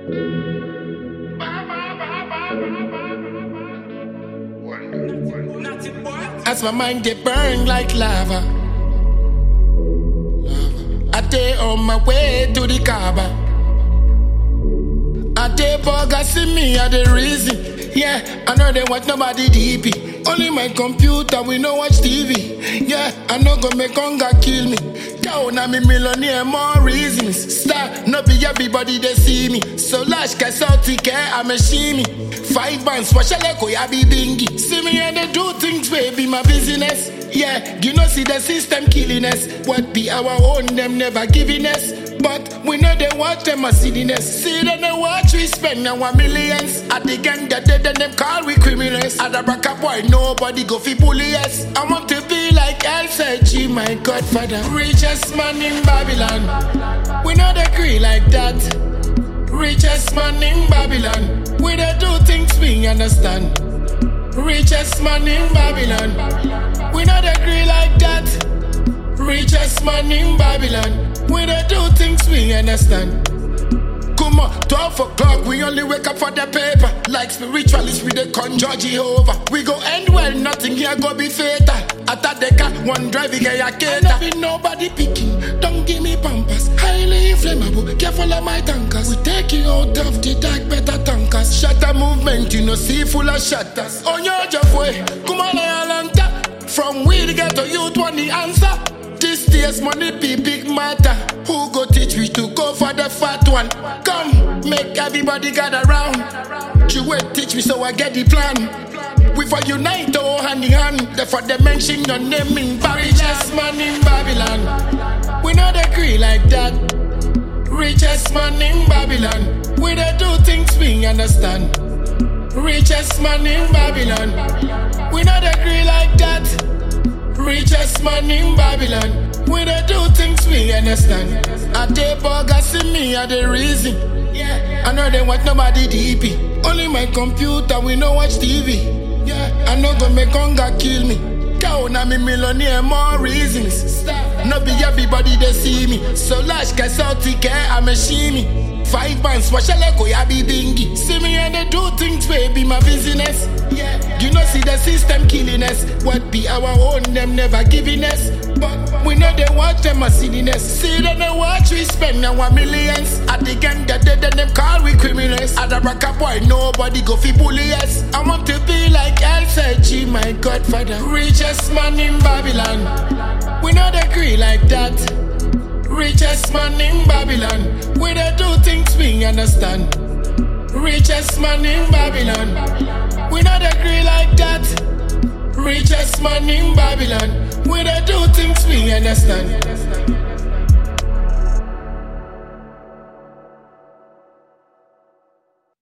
As my mind get burned like lava, I day on my way to the Kaaba. I day burger see me at the reason. Yeah, I know they want nobody DP. Only my computer, we no watch TV. Yeah, I know go make hunger kill me. Down I'm a millionaire, more reasons. Star, no be everybody they see me. So lash can salty care, I'm a shimmy. 5 bands, what shall I go, ya be bingy. See me and they do things, baby, my business. Yeah, you know see the system killing us. What be our own, them never giving us. But we know they watch them as silliness. See them they watch we spend our millions. At the gang that dead and them call we criminals. At the back up boy, nobody go fi bully us. I want to be like El-G, my godfather. Richest man in Babylon. We know they agree like that. Richest man in Babylon. We don't do things we understand. Richest man in Babylon. We not agree like that. Richest man in Babylon. We don't do things we understand. Come on, 12 o'clock, we only wake up for the paper. Like spiritualists, we the conjure Jehovah. We go end well, nothing here go be fatal. After the car, one drive, get a cater. I be nobody picking, don't give me pampers. Highly inflammable, careful of my tankers. We take you out of the dark, better tankers. Shutter movement, you know, see full of shutters. On your job way, come on, Atlanta. From we to get to youth, want the answer. This year's money be big matter. Who go teach me to go for the fat one? Come, make everybody gather round. You will teach me so I get the plan. We for unite all hand in hand. Therefore they mention your name in Babylon. Richest man in Babylon. We not agree like that. Richest man in Babylon. We don't do things we understand. Richest man in Babylon. We not agree like that. Richest man in Babylon. We don't do things we understand. I day burger see me at the reason. Yeah, I know they want nobody DP. Only my computer, we no watch TV. Yeah, I know go make hunger kill me. Down I'm a millionaire, more reasons. No be everybody they see me. So lash can salty care, I'm a shimmy. 5 bands, what shall I go, ya be bingy. See me and they do things, baby, my business. Yeah, you know see the system killing us. What be our own, them never giving us. But we know they watch them as silliness. See them they watch we spend our millions. At the gang that dead and them call we criminals. At the back up boy, nobody go fi bully us. I want to be like El-G, my godfather. Richest man in Babylon. We not agree like that. Richest man in Babylon. We don't do things we understand. Richest man in Babylon. We not agree like that. Richest man in Babylon. We don't do things we understand.